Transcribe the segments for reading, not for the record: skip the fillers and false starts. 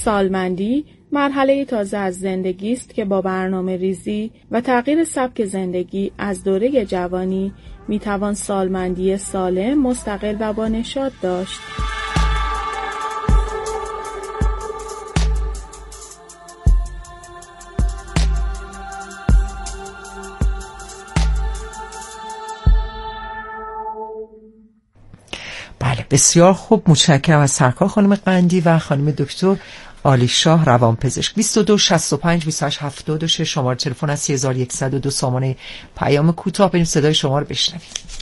سالمندی مرحله تازه از زندگی است که با برنامه ریزی و تغییر سبک زندگی از دوره جوانی میتوان سالمندی سالم، مستقل و با نشاط داشت. بله، بسیار خوب. متشکرم از سرکار خانم قندی و خانم دکتر عالیشاه روانپزشک. 22 65 28 76 شماره تلفن است. 3102 سامانه پیام کوتاه. بریم صدای شما رو بشنویم.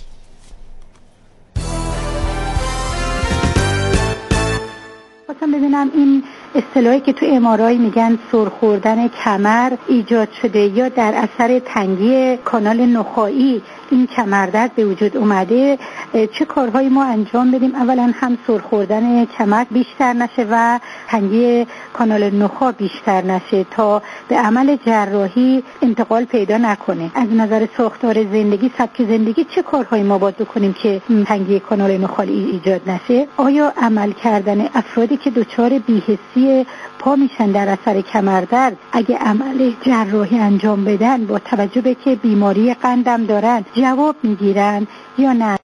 خواستم ببینم این اصطلاحی که تو ام‌آرآی میگن سرخوردن کمر ایجاد شده یا در اثر تنگی کانال نخاعی این کمردرد به وجود اومده، چه کارهایی ما انجام بدیم اولا هم سرخوردن کمر بیشتر نشه و تنگی کانال نخاع بیشتر نشه تا به عمل جراحی انتقال پیدا نکنه؟ از نظر ساختار زندگی، سبک زندگی، چه کارهایی ما باید بکنیم که تنگی کانال نخاعی ایجاد نشه؟ آیا عمل کردن افرادی که دچار بی‌حسی پا میشن در اثر کمردرد اگه عمل جراحی انجام بدن با توجه به که بیماری قندم دارن جواب میگیرن یا نه؟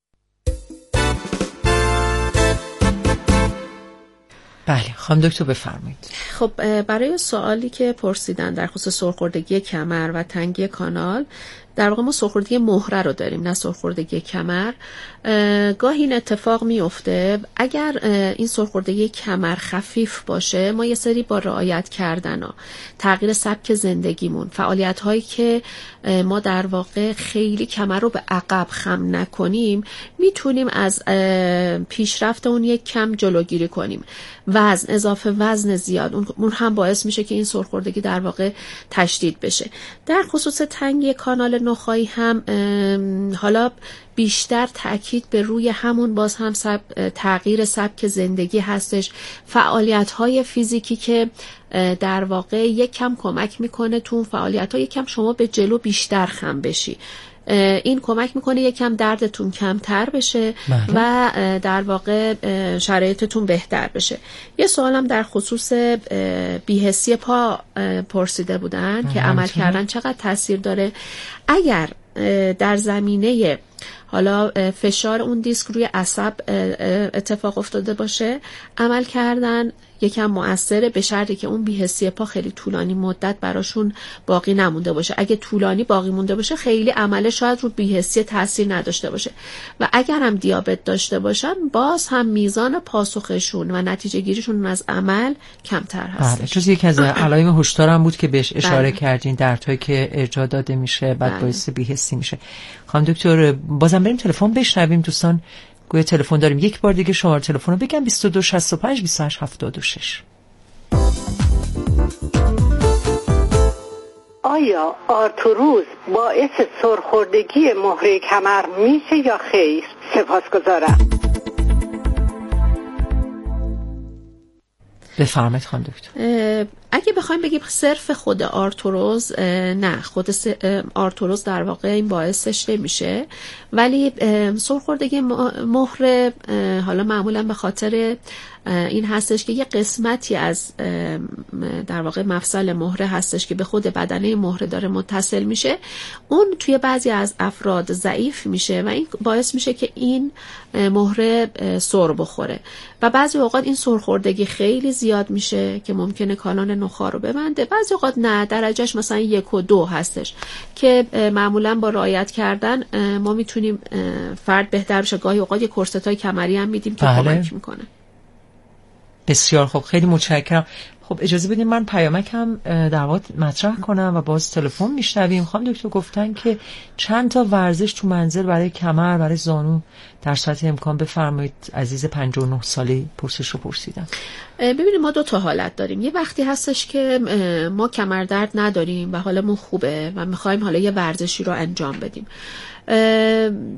بله، خانم دکتر بفرمایید. خب، برای سوالی که پرسیدن در خصوص سرخوردگی کمر و تنگی کانال، در واقع ما سرخوردگی مهره رو داریم، نه سرخوردگی کمر. گاهی این اتفاق میفته اگر این سرخوردگی کمر خفیف باشه، ما یه سری با رعایت کردن تغییر سبک زندگیمون، فعالیت هایی که ما در واقع خیلی کمر رو به عقب خم نکنیم، میتونیم از پیشرفت اون یک کم جلوگیری کنیم. وزن، اضافه وزن زیاد، اون هم باعث میشه که این سرخوردگی در واقع تشدید بشه. در خصوص تنگی کانال نخاعی هم حالا بیشتر تأکید به روی همون باز هم تغییر سبک زندگی هستش، فعالیت‌های فیزیکی که در واقع یک کم کمک میکنه تو اون فعالیت‌ها یک کم شما به جلو بیشتر خم بشی. این کمک میکنه یکم دردتون کمتر بشه و در واقع شرایطتون بهتر بشه. یه سوالم در خصوص بی‌حسی پا پرسیده بودن که عمل کردن چقدر تاثیر داره. اگر در زمینه حالا فشار اون دیسک روی عصب اتفاق افتاده باشه، عمل کردن یکم مؤثره، به شرطی که اون بی‌حسی پا خیلی طولانی مدت براشون باقی نمونده باشه. اگه طولانی باقی مونده باشه، خیلی عمله شاید رو بی‌حسی تاثیر نداشته باشه و اگر هم دیابت داشته باشن، باز هم میزان پاسخشون و نتیجه گیریشون از عمل کمتر هست. بله، چون یکی از علائم هشدار هم بود که بهش اشاره کردین، دردهایی که ارجاع داده میشه بعد باعث بی‌حسی میشه. خانم دکتر، بازم بریم تلفن بشنویم. دوستان گویا تلفن داریم. یک بار دیگه شماره تلفن رو بگم: 22 65 28 76. آیا آرتروز باعث سرخوردگی مهره کمر میشه یا خیر؟ سپاسگزارم. بفرمایید خانم دکتر. اگه بخوایم بگیم صرف خود آرتروز، نه، خود آرتروز در واقع این باعثش نمیشه، ولی سرخوردگی مهره حالا معمولا به خاطر این هستش که یه قسمتی از در واقع مفصل مهره هستش که به خود بدنه مهره داره متصل میشه، اون توی بعضی از افراد ضعیف میشه و این باعث میشه که این مهره سر بخوره و بعضی اوقات این سرخوردگی خیلی زیاد میشه که ممکنه کانال نخاع رو ببنده. بعضی اوقات نه، درجهش مثلا 1 و 2 هستش که معمولا با رعایت کردن ما میتونیم فرد بهتر بشه. گاهی اوقات یه کورستای کمری هم میدیم که کمک میکنه. بسیار خوب، خیلی متشکرم. خب اجازه بدین من پیامکم در واقع مطرح کنم و باز تلفن میشنویم. خانم دکتر گفتن که چند تا ورزش تو منزل برای کمر، برای زانو در صورت امکان بفرمایید. عزیز 59 ساله پرسش رو پرسیدم. ببینید، ما 2 تا حالت داریم. یه وقتی هستش که ما کمر درد نداریم و حالمون خوبه و میخوایم حالا یه ورزشی رو انجام بدیم.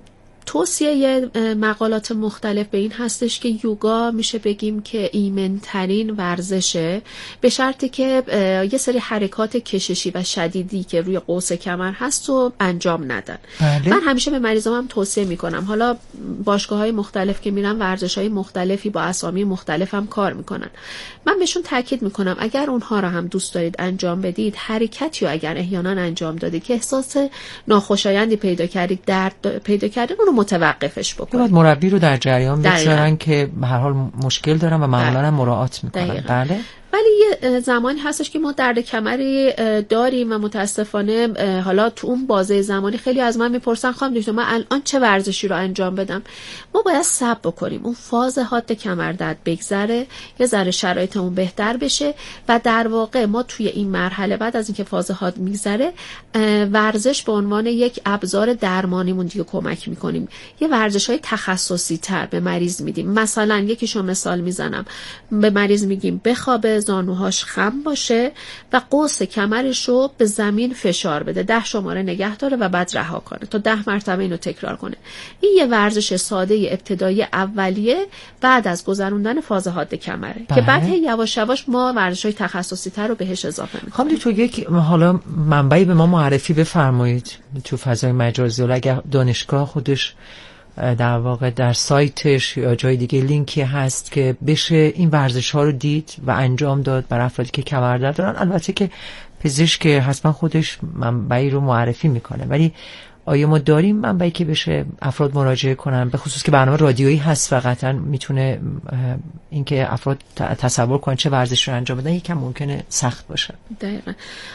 توصیه مقالات مختلف به این هستش که یوگا میشه بگیم که ایمن‌ترین ورزشه، به شرطی که یه سری حرکات کششی و شدیدی که روی قوس کمر هست و انجام ندن. من همیشه به مریضام هم توصیه میکنم، حالا باشگاه‌های مختلف که میرن ورزش‌های مختلفی با اسامی مختلف هم کار میکنن، من بهشون تاکید میکنم اگر اونها رو هم دوست دارید انجام بدید، حرکتی رو اگر احیانا انجام دادید که احساس ناخوشایندی پیدا کردید، درد پیدا کردید، اون رو متوقفش بکنید. باید مربی رو در جریان بگذارن که به هر حال مشکل دارن و معمولا هم مراعات میکنن. بله. ولی یه زمانی هستش که ما درد کمری داریم و متاسفانه حالا تو اون بازه زمانی خیلی از من میپرسن خانم دکتر من الان چه ورزشی رو انجام بدم؟ ما باید صبر بکنیم اون فاز حاد کمر درد بگذره، یه ذره شرایطمون بهتر بشه و در واقع ما توی این مرحله بعد از اینکه فاز حاد میگذره ورزش به عنوان یک ابزار درمانیمون دیگه کمک میکنیم. یه ورزش‌های تخصصی تر به مریض میدیم. مثلا یکیشو مثال میزنم، به مریض میگیم بخوابه، زانوهاش خم باشه و قوس کمرش رو به زمین فشار بده، 10 شماره نگه داره و بعد رها کنه تا 10 مرتبه اینو تکرار کنه. این یه ورزش ساده ابتدایی اولیه بعد از گذروندن فاز حاد کمره که بعد یواش یواش ما ورزش‌های تخصصی تر رو بهش اضافه می‌کنیم. خب تو یک حالا منبعی به ما معرفی بفرمایید تو فضای مجازی، ولی اگر دانشگاه خودش در واقع در سایتش یا جای دیگه لینکی هست که بشه این ورزش ها رو دید و انجام داد برای افرادی که کمردرد دارن. البته که پزشک حتما خودش منبعی رو معرفی میکنه، ولی آیا ما داریم منبعی که بشه افراد مراجعه کنن، به خصوص که برنامه رادیویی هست و قطعا میتونه اینکه افراد تصور کنن چه ورزشی رو انجام بدن یکم ممکنه سخت باشه. دقیقاً.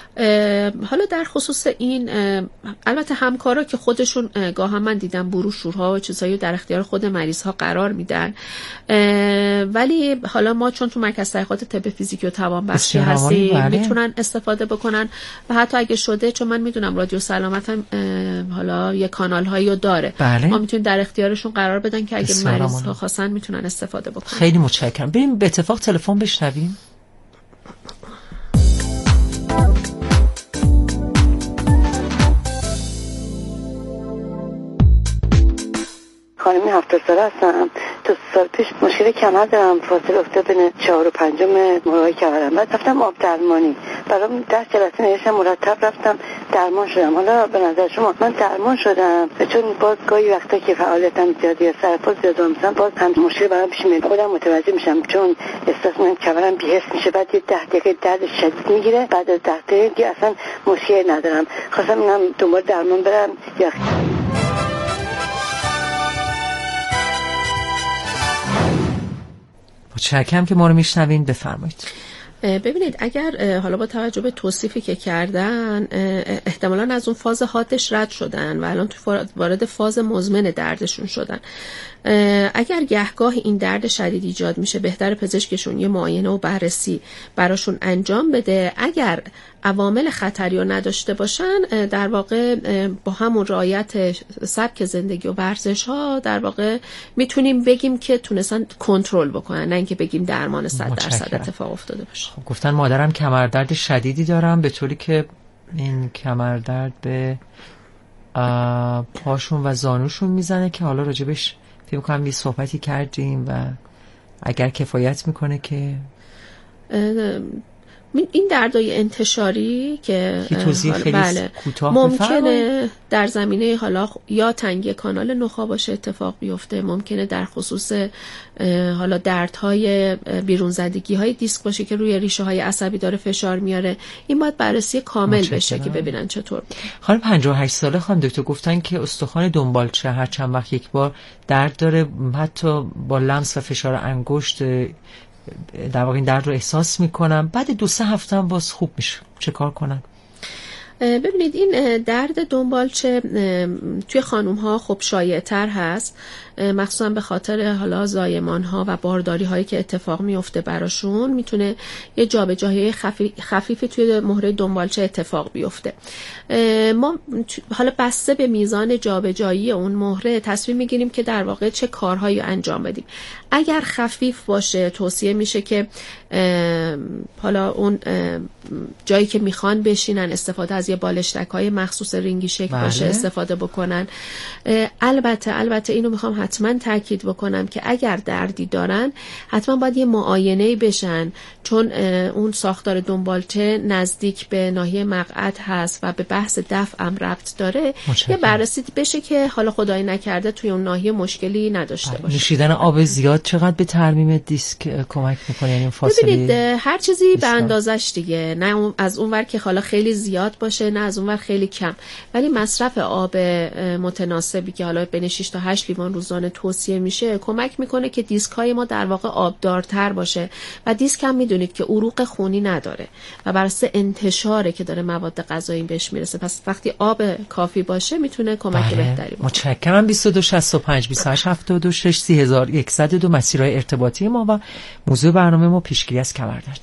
حالا در خصوص این البته همکارا که خودشون گاهی من دیدم بروشورها و چیزایی در اختیار خود مریض ها قرار میدن، ولی حالا ما چون تو مرکز تحقیقات طب فیزیکی و توانبخشی هستیم میتونن استفاده بکنن و حتی اگه شده، چون من میدونم رادیو سلامت هم حالا یه کانال هایی رو داره، ما میتونیم در اختیارشون قرار بدن که اگه مریض ها خواستن میتونن استفاده بکنن. خیلی متشکرم. بریم به اتفاق تلفن بشنویم. خانمی 70 ساله هستم. 2 سال پیش مشکل کمر دارم، فاصله افتاد بین 4 و 5 مرای کمرم. بعد رفتم آب درمانی، برام 10 جلسه نوشتم، مرتب رفتم درمان شدم. حالا به نظر شما من درمان شدم چون باز گاهی وقتا که فعالیتم زیاده، سرپا زیاد میشم، باز هم مشکل برام پیش میاد. خودم متوجه میشم چون احساس میکنم کمرم بی‌حس میشه، بعد یه 10 دقیقه درد شدید میگیره، بعد از 10 دقیقه اصلا مشکل ندارم. خواستم اینم دنبال درمان برم یا متشکرم که ما رو میشنوین. بفرمایید. ببینید اگر حالا با توجه به توصیفی که کردن احتمالاً از اون فاز حادش رد شدن و الان تو وارد فاز مزمن دردشون شدن، اگر گهگاه این درد شدید ایجاد میشه بهتر پزشکشون یه معاینه و بررسی براشون انجام بده. اگر عوامل خطری رو نداشته باشن در واقع با همون رعایت سبک زندگی و ورزش ها در واقع میتونیم بگیم که تونستن کنترل بکنن، نه اینکه بگیم درمان 100% اتفاق افتاده باشه. خب گفتن مادرم کمردرد شدیدی دارم، به طوری که این کمردرد به پاشون و زانوشون میزنه که حالا راجبش فکر می‌کنم یه صحبتی کردیم و اگر کفایت میکنه که این دردای انتشاری که توضیح خیلی کوتاه ممکنه در زمینه حالا یا تنگی کانال نخاع باشه اتفاق بیفته، ممکنه در خصوص حالا دردهای بیرون زدگی های دیسک باشه که روی ریشه های عصبی داره فشار میاره. این باید بررسی کامل بشه که ببینن چطور. خانم 58 ساله خانم دکتر گفتن که استخوان دنبالچه هر چند وقت یک بار درد داره، حتی با لمس و فشار انگشت در واقع این درد رو احساس میکنم، بعد 2-3 هفته هم باز خوب میشه. چه کار کنن؟ ببینید این درد دنبالچه توی خانوم ها خب شایع تر هست، مخصوصا به خاطر حالا زایمان ها و بارداری هایی که اتفاق میفته براشون، میتونه یه جابجایی خفیفی توی مهره دنبالچه اتفاق بیفته. ما حالا بسته به میزان جابجایی اون مهره تصمیم میگیریم که در واقع چه کارهایی انجام بدیم. اگر خفیف باشه توصیه میشه که حالا اون جایی که میخوان بشینن استفاده از از یه بالشتک‌های مخصوص رینگی شکل باشه استفاده بکنن. البته اینو میخوام حتما تاکید بکنم که اگر دردی دارن حتما باید یه معاینه بشن، چون اون ساختار دنبالچه نزدیک به ناحیه مقعد هست و به بحث دفع هم ربط داره. یه بررسی بشه که حالا خدای نکرده توی اون ناحیه مشکلی نداشته باشه. نوشیدن آب زیاد چقدر به ترمیم دیسک کمک میکنه؟ یعنی فاصله ببینید هر چیزی به اندازش دیگه، نه از اون ور که حالا خیلی زیاد باشه نه از اون ور خیلی کم، ولی مصرف آب متناسبی که حالا بین 6 تا 8 لیوان روزانه توصیه میشه کمک میکنه که دیسک های ما در واقع آبدارتر باشه و دیسک هم میدونید که عروق خونی نداره و بر اساس انتشاره که داره مواد غذایی بهش میرسه، پس وقتی آب کافی باشه میتونه کمک بهتری بکنه. متشکرم. 2265 28 72 3102 مسیرهای ارتباطی ما و موضوع برنامه ما پیشگیری از کمردرد.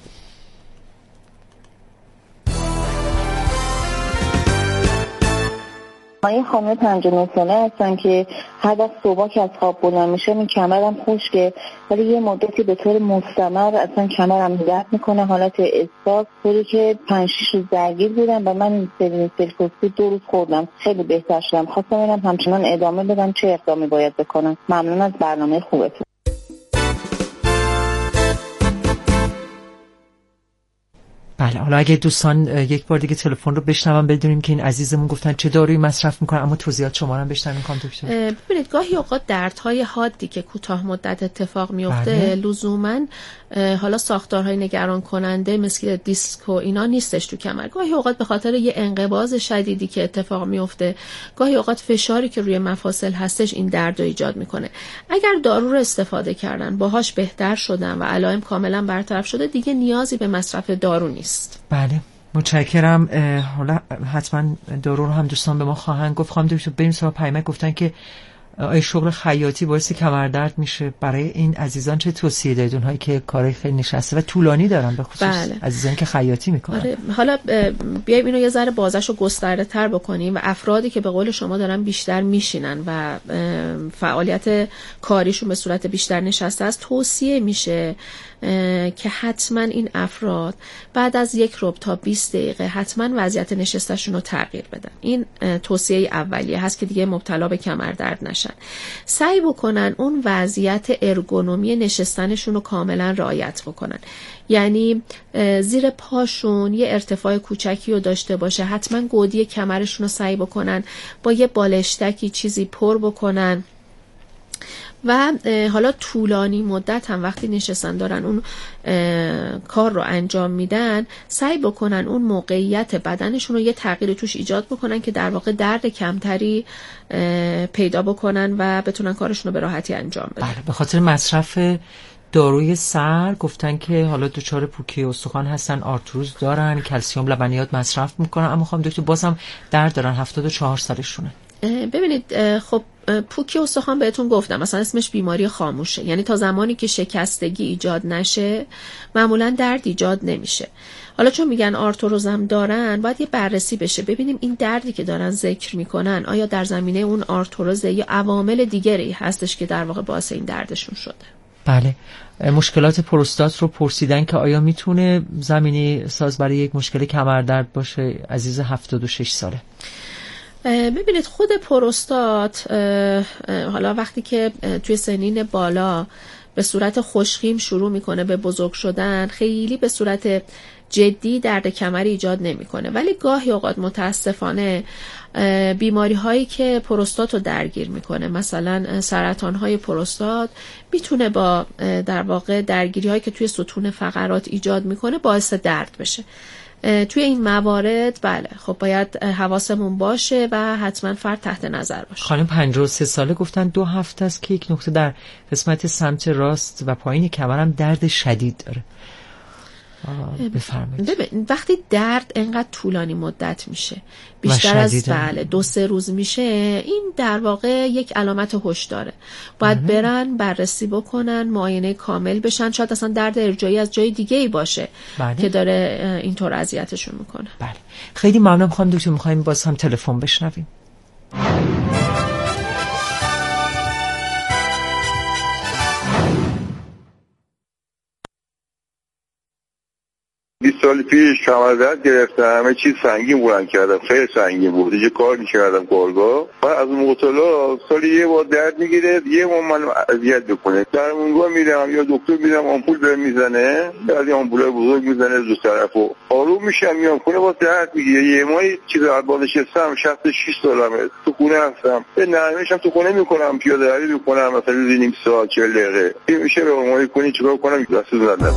من خانم 59 ساله هستم که هر وقت صبح که از خواب بلند میشم این کمرم خشکه، ولی یه مدتی به طور مستمر اصلا کمرم درد میکنه، حالت اسپاس، طوری که 5-6 روز درگیر بودم و من سلفوسفید 2 روز خوردم خیلی بهتر شدم. خواستم ببینم همچنان ادامه بدم چه اقدامی باید بکنم. ممنون از برنامه خوبتون. بله، حالا اگه دوستان یک بار دیگه تلفن رو بشنون بدونیم که این عزیزمون گفتن چه دارویی مصرف میکنن، اما توضیحات شما رو هم بشنویم خانم دکتر. ببینید گاهی اوقات دردهای حادی که کوتاه مدت اتفاق میفته لزوما حالا ساختارهای نگران کننده مثل دیسک و اینا نیستش تو کمر. گاهی اوقات به خاطر یه انقباض شدیدی که اتفاق میفته، گاهی اوقات فشاری که روی مفاصل هستش این درد رو ایجاد میکنه. اگر دارو رو استفاده کردن باهاش بهتر شدن و علائم کاملا برطرف شده، دیگه نیازی به مصرف دارو نیست. بله، متشکرم. حالا حتما دارو رو هم دوستان به ما خواهند گفت. خواهم دکتر بریم سراغ پیامک. گفتن که آیا شغل خیاطی باعث کمردرد میشه؟ برای این عزیزان چه توصیه دارید، اونهایی که کار خیلی نشسته و طولانی دارن، به خصوص عزیزانی که خیاطی میکنن؟ آره، حالا بیایم اینو یه ذره بازش رو گسترده تر بکنیم و افرادی که به قول شما دارن بیشتر میشینن و فعالیت کاریشون به صورت بیشتر نشسته است، توصیه میشه که حتما این افراد بعد از 1 ربع تا 20 دقیقه حتما وضعیت نشستشون رو تغییر بدن. این توصیه اولیه هست که دیگه مبتلا به کمردرد نشن. سعی بکنن اون وضعیت ارگونومی نشستنشون رو کاملا رعایت بکنن، یعنی زیر پاشون یه ارتفاع کوچکی رو داشته باشه. حتما گودی کمرشون رو سعی بکنن با یه بالشتکی چیزی پر بکنن و حالا طولانی مدت هم وقتی نشستن دارن اون کار رو انجام میدن، سعی بکنن اون موقعیت بدنشون رو یه تغییر توش ایجاد بکنن که در واقع درد کمتری پیدا بکنن و بتونن کارشون رو به راحتی انجام بدن. بله، به خاطر مصرف داروی سر گفتن که حالا دچار پوکی استخوان هستن، آرتروز دارن، کلسیم لبنیات مصرف میکنن، اما خانم دکتر بازم درد دارن، 74 سالشونه. ببینید خب پوکی استخوان بهتون گفتم مثلا اسمش بیماری خاموشه، یعنی تا زمانی که شکستگی ایجاد نشه معمولا درد ایجاد نمیشه. حالا چون میگن آرتروزم دارن، باید یه بررسی بشه ببینیم این دردی که دارن ذکر میکنن آیا در زمینه اون آرتروزه یا عوامل دیگری هستش که در واقع باعث این دردشون شده. بله، مشکلات پروستات رو پرسیدن که آیا میتونه زمینه ساز برای یک مشکل کمردرد باشه. عزیز 76 ساله. ببینید خود پروستات حالا وقتی که توی سنین بالا به صورت خوشخیم شروع میکنه به بزرگ شدن، خیلی به صورت جدی درد کمری ایجاد نمیکنه، ولی گاهی اوقات متاسفانه بیماری هایی که پروستات رو درگیر میکنه، مثلا سرطان های پروستات، میتونه با در واقع درگیری هایی که توی ستون فقرات ایجاد میکنه باعث درد بشه. توی این موارد بله خب باید حواسمون باشه و حتما فرد تحت نظر باشه. خانم 53 ساله گفتن 2 هفته است که یک نقطه در قسمت سمت راست و پایین کمرم درد شدید داره. ببین وقتی درد انقدر طولانی مدت میشه، بیشتر از 2-3 روز میشه، این در واقع یک علامت هشداره. باید برن بررسی بکنن، معاینه کامل بشن، شاید اصلا درد ارجاعی از جای دیگه ای باشه که داره اینطور اذیتشون میکنه. بله، خیلی ممنونم خانم دکتر. میخوایم باز هم تلفن بشنویم. 20 سال پیش کمردرد گرفتم، همه چیز سنگین بلند کردم، خیلی سنگین بود، یه کار میکردم کارگاه. بعد از مطالعه سالی یه بار درد میگیره، یه بار من اذیت بکنه، در اونجا میرم یا دکتر میرم آمپول بهم میزنه، بعد آمپولای بزرگ میزنه دو طرفو، آروم میشم میام خونه با درد میگیره. یه ماهی چیز بعد نشستم 66 سالمه، تو خونه هستم، به نرمشم تو خونه میکنم، پیاده روی میکنم مثلا نیم ساعت 40 دقیقه. این میشه به ما کنی چیکار کنم؟ دست زدم.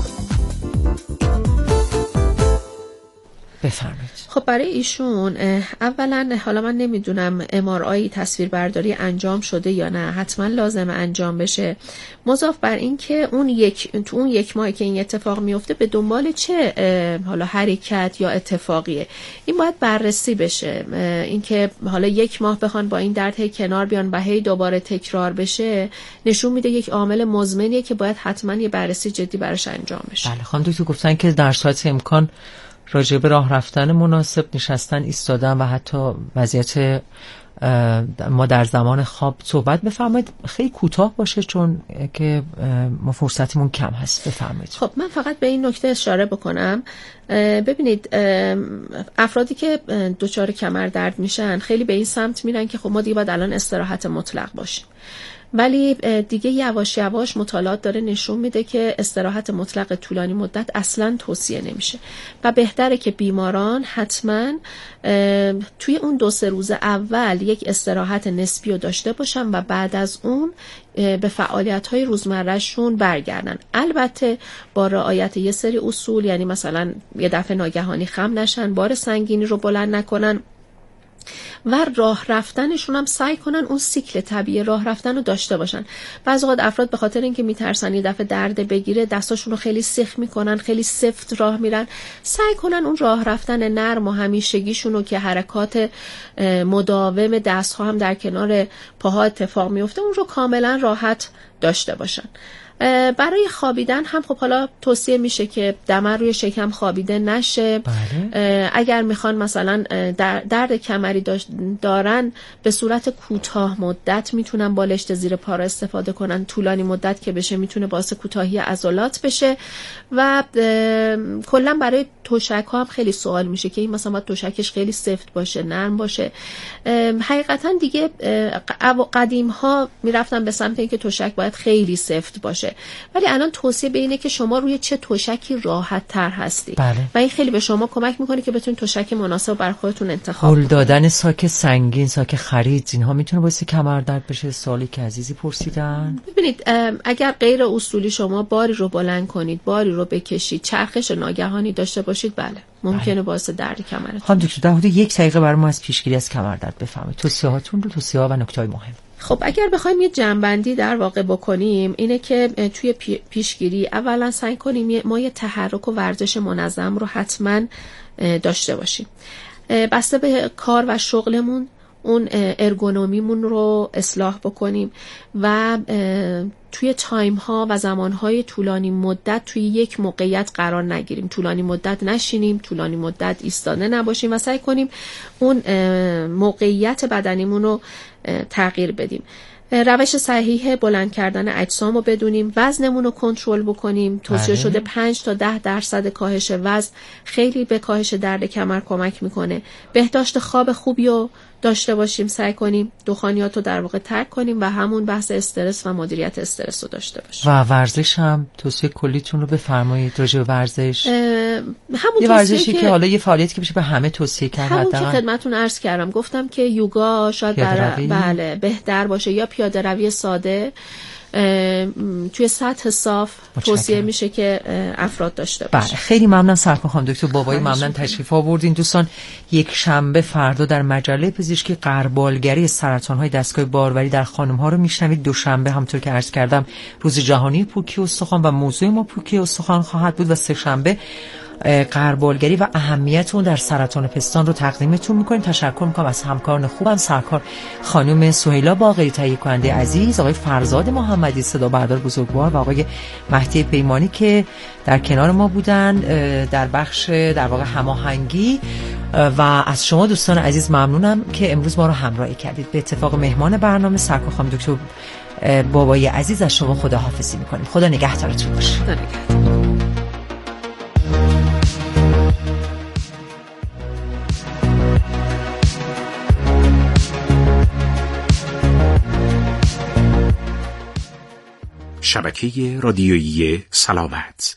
بفرمایید. خب برای ایشون اولا حالا من نمیدونم MRI تصویربرداری انجام شده یا نه، حتما لازم انجام بشه. مضاف بر این که تو اون یک ماهی که این اتفاق میفته به دنبال چه حالا حرکت یا اتفاقیه، این باید بررسی بشه. این که حالا یک ماه بخوان با این درد هی کنار بیان و هی دوباره تکرار بشه نشون میده یک عامل مزمنیه که باید حتما یه بررسی جدی براش انجام بشه. بله خانم دکتر گفتن که در صورت امکان راجع به راه رفتن مناسب، نشستن، ایستادن و حتی وضعیت ما در زمان خواب صحبت بفرمایید. خیلی کوتاه باشه چون که ما فرصتمون کم هست. بفرمایید. خب من فقط به این نکته اشاره بکنم. ببینید افرادی که دچار کمر درد میشن خیلی به این سمت میرن که خب ما دیگه باید الان استراحت مطلق باشیم، ولی دیگه یواش یواش مطالعات داره نشون میده که استراحت مطلق طولانی مدت اصلا توصیه نمیشه و بهتره که بیماران حتما توی اون 2-3 روز اول یک استراحت نسبی رو داشته باشن و بعد از اون به فعالیت‌های روزمره‌شون برگردن. البته با رعایت یه سری اصول، یعنی مثلا یه دفعه ناگهانی خم نشن، بار سنگینی رو بلند نکنن و راه رفتنشون هم سعی کنن اون سیکل طبیعی راه رفتن رو داشته باشن. بعضی وقت افراد به خاطر اینکه میترسن یه دفعه درد بگیره دستاشون رو خیلی سیخ میکنن، خیلی سفت راه میرن. سعی کنن اون راه رفتن نرم و همیشگیشون رو که حرکات مداوم دستها هم در کنار پاها اتفاق میفته اون رو کاملا راحت داشته باشن. برای خوابیدن هم خب حالا توصیه میشه که دمر روی شکم خوابیده نشه. بله. اگر میخوان مثلا درد کمری دارن به صورت کوتاه مدت میتونن بالشت زیر پا را استفاده کنن، طولانی مدت که بشه میتونه باعث کوتاهی عضلات بشه. و کلا برای تشک ها هم خیلی سوال میشه که این مثلا باید تشکش خیلی سفت باشه، نرم باشه. حقیقتا دیگه قدیم ها میرفتن به سمت اینکه تشک باید خیلی سفت باشه، ولی الان توصیه به اینه که شما روی چه تشکی راحت تر هستی. بله. و این خیلی به شما کمک میکنه که بتونید تشک مناسب بر خودتون انتخاب کنید. هل دادن ساک سنگین، ساک خرید، اینها میتونه باعث کمر درد بشه. سوالی که عزیزی پرسیدن. ببینید اگر غیر اصولی شما باری رو بلند کنید، باری رو بکشید، چرخش ناگهانی داشته باشید، بله ممکنه باعث درد کمرتون. خانم دکتر در حدود 1 دقیقه برای ما از پیشگیری از کمر درد بفرمایید. توصیه‌هاتون رو، توصیه‌ها و نکته‌های مهم. خب اگر بخوایم یه جنبندی در واقع بکنیم اینه که توی پیشگیری اولا سعی کنیم ما یه تحرک و ورزش منظم رو حتما داشته باشیم. بسته به کار و شغلمون اون ارگونومیمون رو اصلاح بکنیم و توی تایم ها و زمان های طولانی مدت توی یک موقعیت قرار نگیریم، طولانی مدت نشینیم، طولانی مدت ایستاده نباشیم و سعی کنیم اون موقعیت بدنیمون رو تغییر بدیم. روش صحیح بلند کردن اجسام رو بدونیم، وزنمون رو کنترل بکنیم. توصیه شده 5 تا 10% کاهش وزن خیلی به کاهش درد کمر کمک میکنه. بهداشت خواب خوبی رو داشته باشیم، سعی کنیم دخانیات رو در واقع ترک کنیم و همون بحث استرس و مدیریت استرس رو داشته باشیم. و ورزش هم توصیه کلیتون رو بفرمایید راجع به ورزش. همون یه ورزشی که حالا یه فعالیتی که بشه به همه توصیه کرد. همون که خدمتتون عرض کردم، گفتم که یوگا شاید بله بهتر باشه یا پیاده روی ساده توی سطح صاف توصیه میشه که افراد داشته باشه. بله خیلی ممنون سرکار خانم دکتر بابایی، ممنون تشریف آوردین. دوستان یک شنبه فردا در مجله پزشکی غربالگری سرطان‌های دستگاه باروری در خانم‌ها رو میشنوید. دوشنبه همونطور که عرض کردم روز جهانی پوکی استخوان و موضوع ما پوکی استخوان خواهد بود و سه شنبه غربالگری و اهمیت اون در سرطان پستان رو تقدیمتون میکنیم. تشکر میکنم از همکاران خوبم، سرکار خانم سهیلا باقری، تهیه کننده عزیز آقای فرزاد محمدی صدا بردار بزرگوار و آقای مهدی پیمانی که در کنار ما بودن در بخش در واقع هماهنگی. و از شما دوستان عزیز ممنونم که امروز ما رو همراهی کردید. به اتفاق مهمان برنامه سرکار خانم دکتر بابایی عزیز از شما خداحافظی میکنیم. خدا نگهدارتون باشه. شبکه رادیویی سلامت.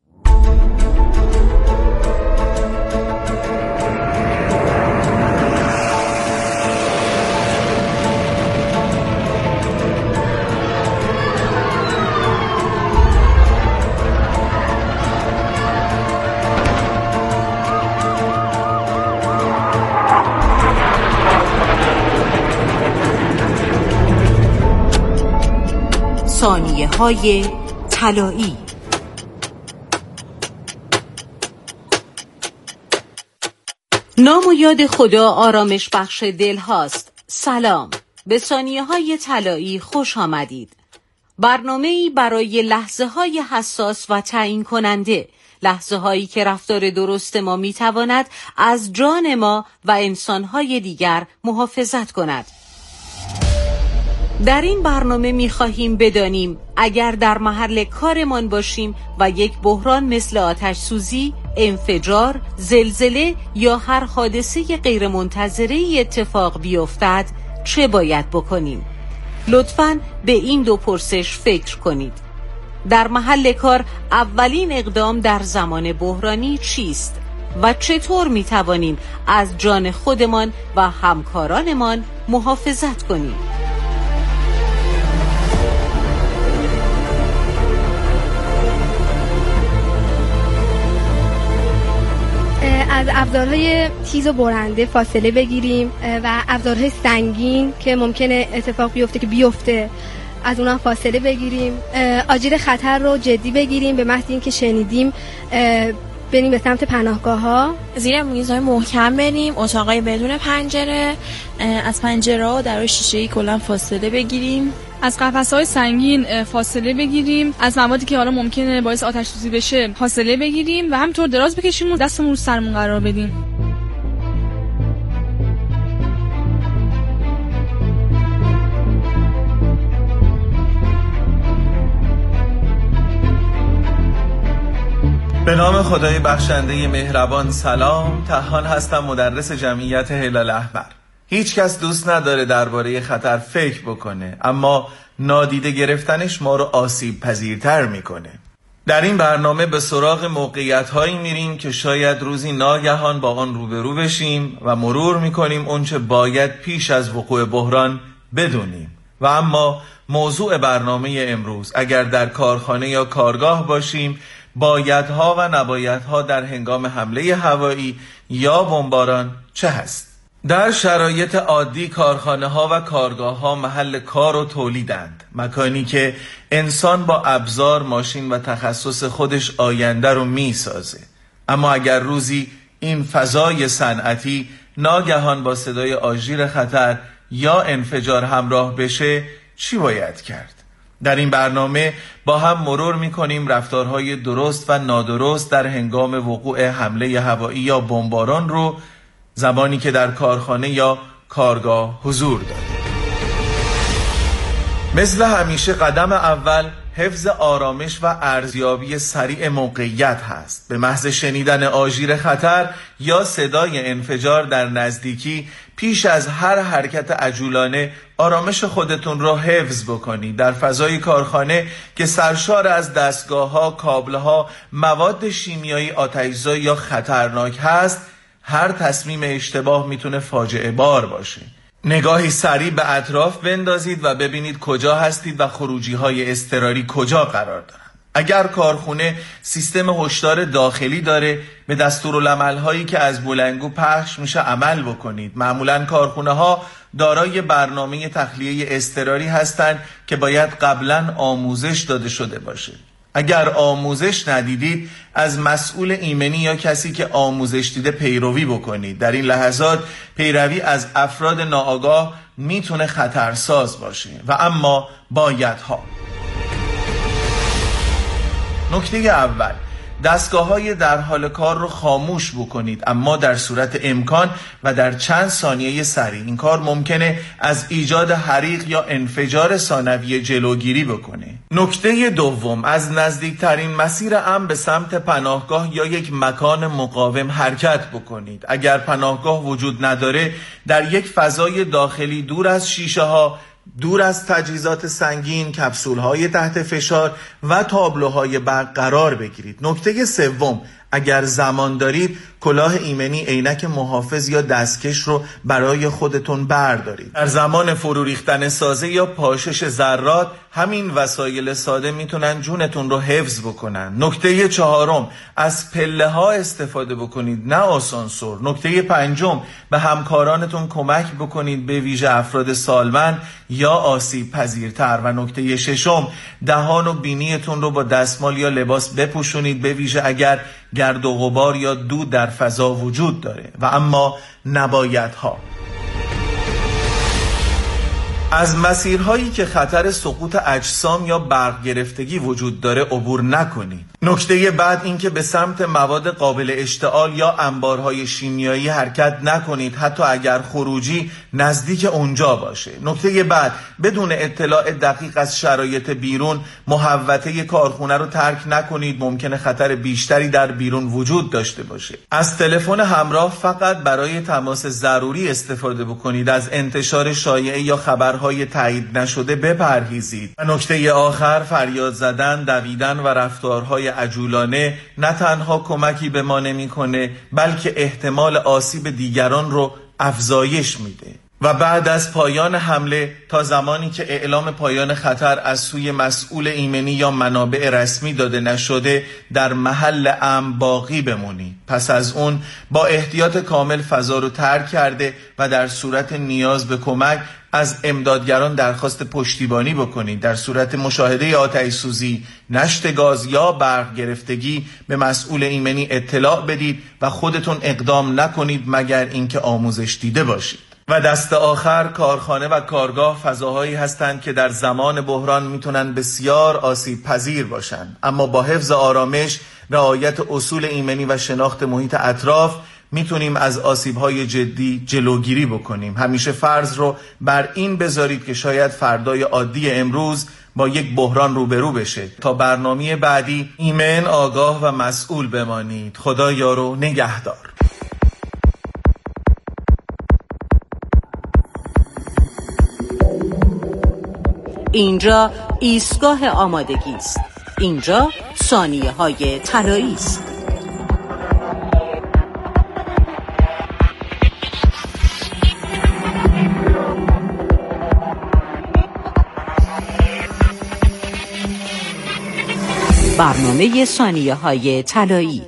ثانیه‌های طلایی. نام و یاد خدا آرامش بخش دل هاست. سلام، به ثانیه‌های طلایی خوش آمدید. برنامه‌ای برای لحظه‌های حساس و تعیین کننده، لحظه‌هایی که رفتار درست ما می‌تواند از جان ما و انسان‌های دیگر محافظت کند. در این برنامه می‌خواهیم بدانیم اگر در محل کارمان باشیم و یک بحران مثل آتش سوزی، انفجار، زلزله یا هر حادثه غیرمنتظره‌ای اتفاق بیفتد چه باید بکنیم؟ لطفاً به این دو پرسش فکر کنید. در محل کار اولین اقدام در زمان بحرانی چیست؟ و چطور می‌توانیم از جان خودمان و همکارانمان محافظت کنیم؟ از ابزارهای تیز و برنده فاصله بگیریم و ابزارهای سنگین که ممکنه اتفاق بیفته از اونها فاصله بگیریم. آژیر خطر رو جدی بگیریم، به محض اینکه شنیدیم بریم به سمت پناهگاه‌ها. زیر میزهای محکم بریم، اتاقای بدون پنجره، از پنجره‌ها و درهای شیشه‌ای کلا فاصله بگیریم. از قفس‌های سنگین فاصله بگیریم، از موادی که حالا ممکنه باعث آتش سوزی بشه فاصله بگیریم و همینطور دراز بکشیم و دستمون رو سرمون قرار بدیم. به نام خدای بخشنده مهربان. سلام، طحان هستم، مدرس جمعیت هلال احمر. هیچ کس دوست نداره درباره خطر فکر بکنه، اما نادیده گرفتنش ما رو آسیب پذیرتر میکنه. در این برنامه به سراغ موقعیت هایی میریم که شاید روزی ناگهان با آن روبرو بشیم و مرور میکنیم اونچه باید پیش از وقوع بحران بدونیم. و اما موضوع برنامه امروز، اگر در کارخانه یا کارگاه باشیم، بایدها و نبایدها در هنگام حمله هوایی یا بمباران چه هست؟ در شرایط عادی کارخانه ها و کارگاه ها محل کار و تولیدند، مکانی که انسان با ابزار، ماشین و تخصص خودش آینده رو می سازه. اما اگر روزی این فضای صنعتی ناگهان با صدای آژیر خطر یا انفجار همراه بشه، چی باید کرد؟ در این برنامه با هم مرور می‌کنیم رفتارهای درست و نادرست در هنگام وقوع حمله هوایی یا بمباران رو، زمانی که در کارخانه یا کارگاه حضور داره. مثل همیشه قدم اول حفظ آرامش و ارزیابی سریع موقعیت هست. به محض شنیدن آژیر خطر یا صدای انفجار در نزدیکی، پیش از هر حرکت عجولانه آرامش خودتون را حفظ بکنید. در فضای کارخانه که سرشار از دستگاه‌ها، کابل‌ها، مواد شیمیایی آتش‌زا یا خطرناک هست، هر تصمیم اشتباه میتونه فاجعه بار باشه. نگاهی سریع به اطراف بندازید و ببینید کجا هستید و خروجی‌های اضطراری کجا قرار دارن. اگر کارخونه سیستم هشدار داخلی داره، به دستورالعمل‌هایی که از بلندگو پخش میشه عمل بکنید. معمولاً کارخونه‌ها دارای برنامه تخلیه اضطراری هستند که باید قبلاً آموزش داده شده باشه. اگر آموزش ندیدید، از مسئول ایمنی یا کسی که آموزش دیده پیروی بکنید. در این لحظات پیروی از افراد ناآگاه میتونه خطرساز باشه. و اما بایدها. نکته اول، دستگاه‌های در حال کار رو خاموش بکنید، اما در صورت امکان و در چند ثانیه سریع. این کار ممکنه از ایجاد حریق یا انفجار ثانویه جلوگیری بکنه. نکته دوم، از نزدیکترین مسیر امن به سمت پناهگاه یا یک مکان مقاوم حرکت بکنید. اگر پناهگاه وجود نداره، در یک فضای داخلی دور از شیشه ها، دور از تجهیزات سنگین، کپسول‌های تحت فشار و تابلوهای برق قرار بگیرید. نکته سوم، اگر زمان دارید کلاه ایمنی، عینک محافظ یا دستکش رو برای خودتون بردارید. در زمان فرو ریختن سازه یا پاشش ذرات همین وسایل ساده میتونن جونتون رو حفظ بکنن. نکته چهارم، از پله ها استفاده بکنید نه آسانسور. نکته پنجم، به همکارانتون کمک بکنید، به ویژه افراد سالمند یا آسیب پذیرتر. و نکته ششم، دهان و بینیتون رو با دستمال یا لباس بپوشونید، به ویژه اگر گرد و غبار یا دود در فضا وجود داره. و اما نبایدها: از مسیرهایی که خطر سقوط اجسام یا برق گرفتگی وجود داره عبور نکنید. نکته بعد این که به سمت مواد قابل اشتعال یا انبارهای شیمیایی حرکت نکنید، حتی اگر خروجی نزدیک اونجا باشه. نکته بعد، بدون اطلاع دقیق از شرایط بیرون محوطه کارخونه رو ترک نکنید، ممکنه خطر بیشتری در بیرون وجود داشته باشه. از تلفن همراه فقط برای تماس ضروری استفاده بکنید. از انتشار شایعه یا خبرهای تایید نشده بپرهیزید. و نکته آخر، فریاد زدن، دویدن و رفتارهای عجولانه نه تنها کمکی به ما نمی‌کنه، بلکه احتمال آسیب دیگران رو افزایش میده. و بعد از پایان حمله تا زمانی که اعلام پایان خطر از سوی مسئول ایمنی یا منابع رسمی داده نشده در محل امن باقی بمونید. پس از اون با احتیاط کامل فضا رو ترک کرده و در صورت نیاز به کمک از امدادگران درخواست پشتیبانی بکنید. در صورت مشاهده آتش سوزی، نشت گاز یا برق گرفتگی به مسئول ایمنی اطلاع بدید و خودتون اقدام نکنید مگر اینکه آموزش دیده باشید. و دست آخر، کارخانه و کارگاه فضاهایی هستند که در زمان بحران میتونن بسیار آسیب پذیر باشن، اما با حفظ آرامش، رعایت اصول ایمنی و شناخت محیط اطراف میتونیم از آسیب‌های جدی جلوگیری بکنیم. همیشه فرض رو بر این بذارید که شاید فردای عادی امروز با یک بحران روبرو بشه. تا برنامه بعدی ایمن، آگاه و مسئول بمانید. خدا یار و نگهدار. اینجا ایستگاه آمادگی است. اینجا ثانیه‌های طلایی است. برنامه ثانیه‌های طلایی.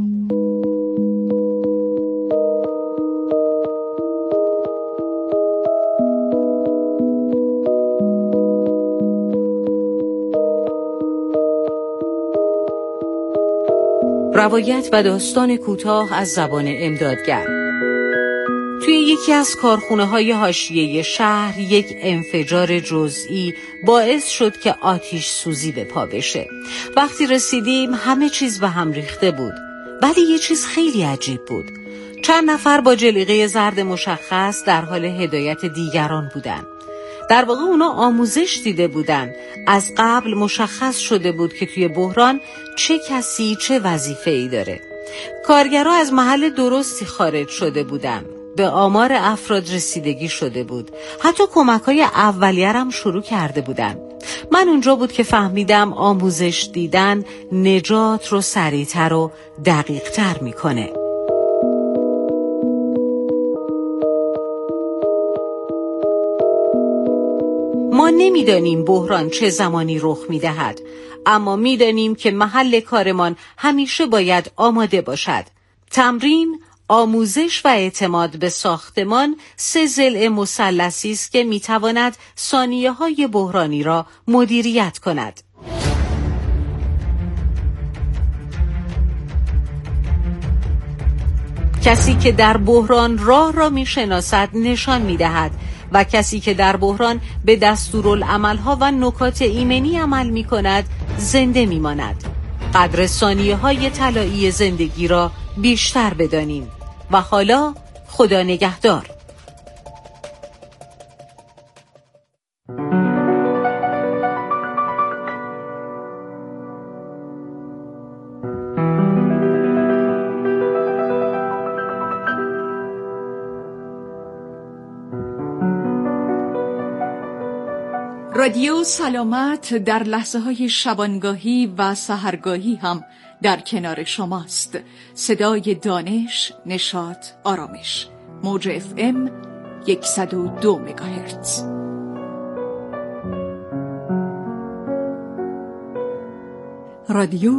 روایت و داستان کوتاه از زبان امدادگر. توی یکی از کارخونه‌های حاشیه شهر یک انفجار جزئی باعث شد که آتش سوزی به پا بشه. وقتی رسیدیم همه چیز به هم ریخته بود، ولی یه چیز خیلی عجیب بود. چند نفر با جلیقه زرد مشخص در حال هدایت دیگران بودن. در واقع اونا آموزش دیده بودن. از قبل مشخص شده بود که توی بحران چه کسی چه وظیفه‌ای داره. کارگرها از محل درستی خارج شده بودن. به آمار افراد رسیدگی شده بود. حتی کمک‌های اولیه هم شروع کرده بودن. من اونجا بود که فهمیدم آموزش دیدن نجات رو سریع‌تر و دقیق‌تر می‌کنه. ما نمیدانیم بحران چه زمانی رخ می‌دهد، اما میدانیم که محل کارمان همیشه باید آماده باشد. تمرین، آموزش و اعتماد به ساختمان 3 ضلع مثلثی است که میتواند ثانیه‌های بحرانی را مدیریت کند. کسی که در بحران راه را میشناسد نشان میدهد و کسی که در بحران به دستورالعمل‌ها و نکات ایمنی عمل می‌کند زنده می‌ماند. قدر ثانیه‌های طلایی زندگی را بیشتر بدانیم. و حالا خدا نگهدار. رادیو سلامت در لحظه‌های شبانگاهی و سحرگاهی هم در کنار شماست. صدای دانش، نشاط، آرامش. موج FM 102 مگاهرتز. رادیو